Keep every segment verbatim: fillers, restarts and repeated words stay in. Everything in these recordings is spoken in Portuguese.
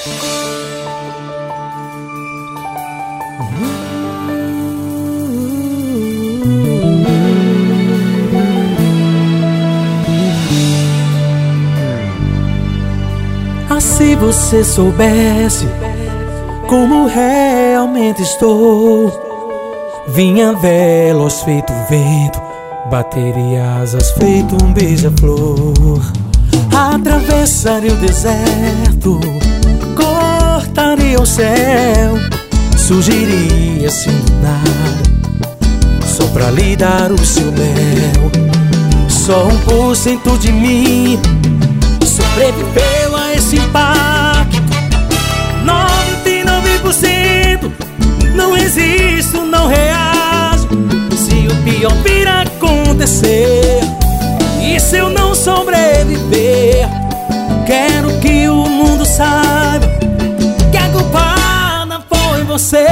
Ah, se você soubesse como realmente estou, vinha veloz feito vento, bateria asas feito um beija-flor. Atravessaria o deserto, cortaria o céu, surgiria assim do nada, só pra lhe dar o seu mel. Só um por cento de mim sobreviveu a esse impacto. Noventa e nove por cento não resisto, não reajo se o pior vir a acontecer. E se eu não sobreviver, quero que o mundo saiba que a culpada foi você.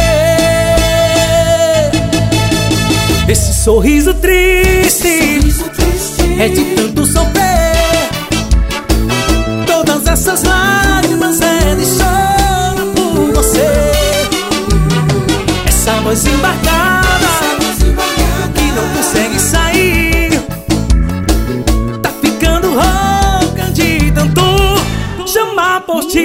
Esse sorriso triste, sorriso triste é de tanto sofrer. Todas essas lágrimas é de choro por você. Essa voz embarcada que não consegue sair, tá ficando rouca de tanto chamar por ti.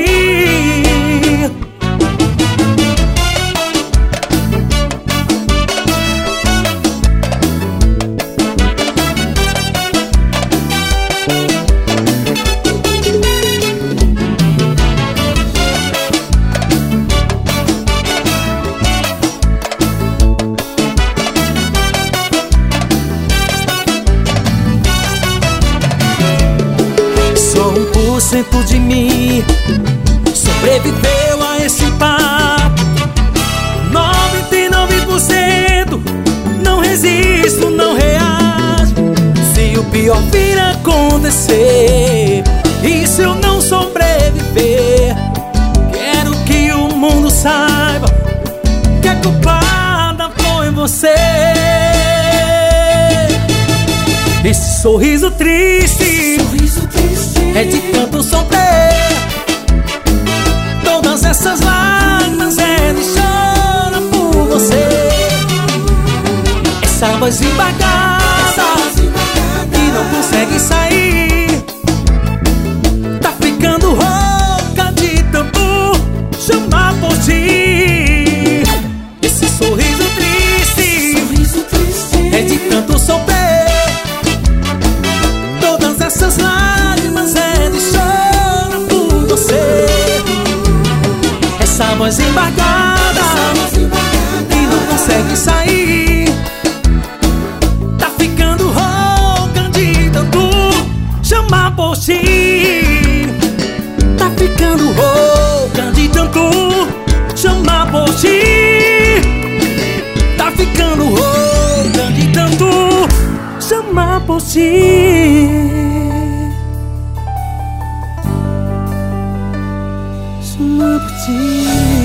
um por cento de mim sobreviveu a esse impacto. Noventa e nove por cento não resisto, não reajo se o pior vir a acontecer. E se eu não sobreviver, quero que o mundo saiba que a culpada foi você. Esse sorriso triste, sorriso triste é de tanto sofrer. Todas essas lágrimas é de chorar por você. Essa voz embargada que não consegue sair, tá ficando rouca de tanto chamar por ti. Esse sorriso triste, sorriso triste é de tanto sofrer. Essas lágrimas é de choro por você. Essa voz embargada que não consegue sair, tá ficando rouca de tanto chamar por ti. Tá ficando rouca de tanto chamar por ti. Tá ficando rouca de tanto chamar por ti. Chamar por ti.